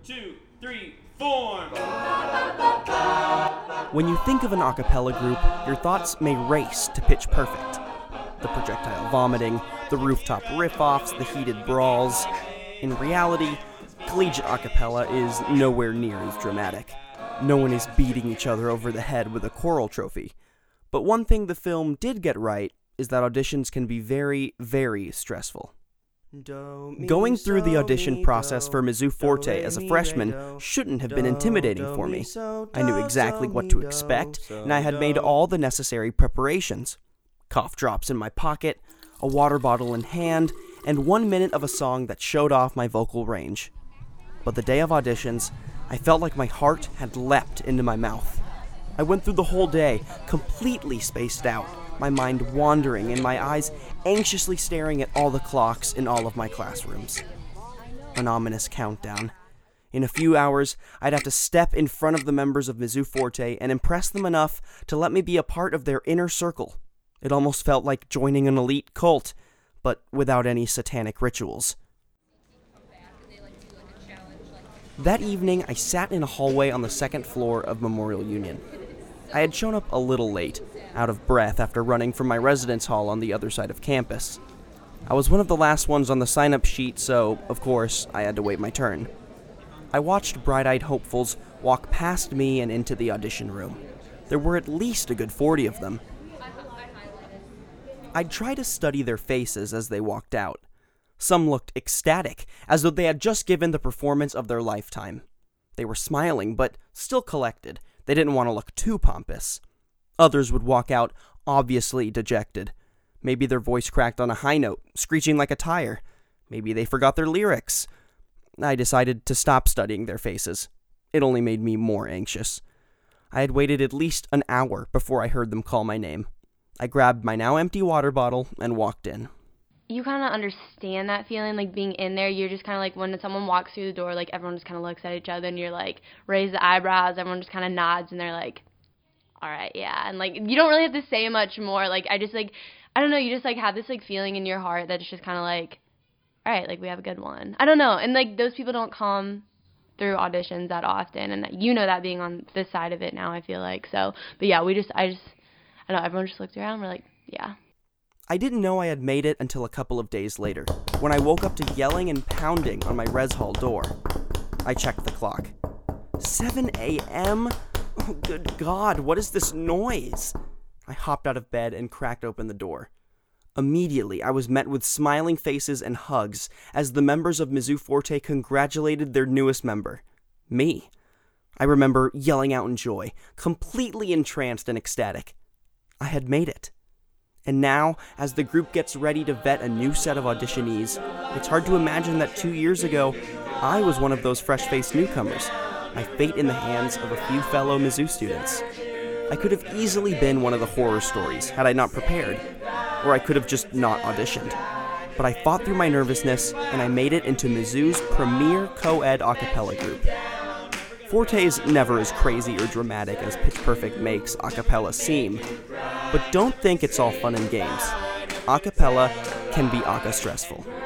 2, 3, form! When you think of an a cappella group, your thoughts may race to Pitch Perfect. The projectile vomiting, the rooftop riff-offs, the heated brawls. In reality, collegiate a cappella is nowhere near as dramatic. No one is beating each other over the head with a choral trophy. But one thing the film did get right is that auditions can be very, very stressful. Going through the audition process for Mizzou Forte as a freshman shouldn't have been intimidating for me. I knew exactly what to expect, and I had made all the necessary preparations. Cough drops in my pocket, a water bottle in hand, and 1 minute of a song that showed off my vocal range. But the day of auditions, I felt like my heart had leapt into my mouth. I went through the whole day, completely spaced out, my mind wandering and my eyes anxiously staring at all the clocks in all of my classrooms. An ominous countdown. In a few hours, I'd have to step in front of the members of Mizzou Forte and impress them enough to let me be a part of their inner circle. It almost felt like joining an elite cult, but without any satanic rituals. That evening, I sat in a hallway on the second floor of Memorial Union. I had shown up a little late, out of breath after running from my residence hall on the other side of campus. I was one of the last ones on the sign-up sheet, so, of course, I had to wait my turn. I watched bright-eyed hopefuls walk past me and into the audition room. There were at least a good 40 of them. I'd try to study their faces as they walked out. Some looked ecstatic, as though they had just given the performance of their lifetime. They were smiling, but still collected. They didn't want to look too pompous. Others would walk out obviously dejected. Maybe their voice cracked on a high note, screeching like a tire. Maybe they forgot their lyrics. I decided to stop studying their faces. It only made me more anxious. I had waited at least an hour before I heard them call my name. I grabbed my now empty water bottle and walked in. You kind of understand that feeling, like being in there, you're just kind of like when someone walks through the door, like everyone just kind of looks at each other and you're like, raise the eyebrows, everyone just kind of nods and they're like, all right, yeah. And like, you don't really have to say much more. Like, I don't know, you just like have this like feeling in your heart that's just kind of like, all right, like we have a good one. I don't know. And like those people don't come through auditions that often. And you know that being on this side of it now, I feel like. So, but yeah, I don't know, everyone just looked around and we're like, yeah. I didn't know I had made it until a couple of days later, when I woke up to yelling and pounding on my res hall door. I checked the clock. 7 a.m.? Oh, good God, what is this noise? I hopped out of bed and cracked open the door. Immediately, I was met with smiling faces and hugs as the members of Mizzou Forte congratulated their newest member, me. I remember yelling out in joy, completely entranced and ecstatic. I had made it. And now, as the group gets ready to vet a new set of auditionees, it's hard to imagine that 2 years ago, I was one of those fresh-faced newcomers, my fate in the hands of a few fellow Mizzou students. I could have easily been one of the horror stories had I not prepared, or I could have just not auditioned. But I fought through my nervousness, and I made it into Mizzou's premier co-ed a cappella group. Forte's never as crazy or dramatic as Pitch Perfect makes a cappella seem, but don't think it's all fun and games. A cappella can be stressful.